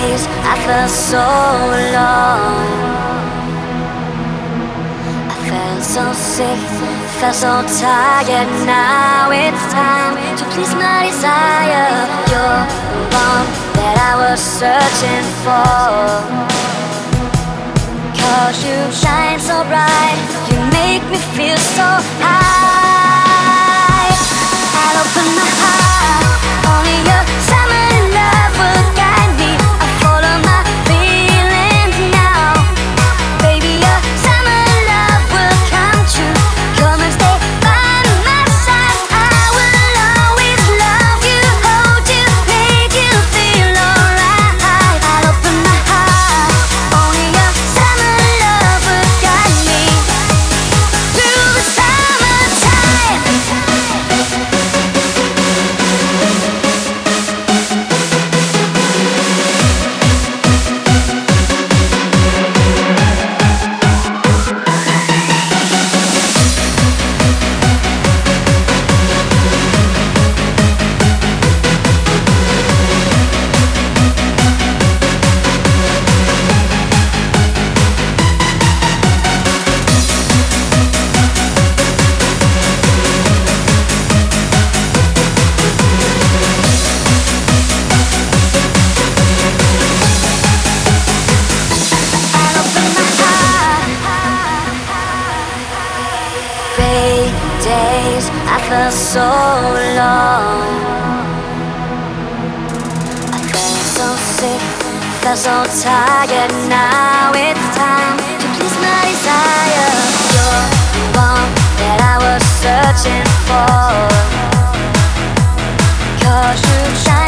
days I felt so alone. I felt so sick, felt so tired. Now it's time to please my desire. You're the one that I was searching for. 'Cause you shine so bright, you make me feel so high. I'll open my heart, only your summer love will guide me. I follow my feelings now. Baby, your summer love will come true. Come and stay by my side. I will always love you, hold you, make you feel alright. I'll open my heart, only your summer love will guide me through the summertime. Great days, I felt so alone. I felt so sick, felt so tired. Now it's time to please my desire. You're the one that I was searching for. 'Cause you shine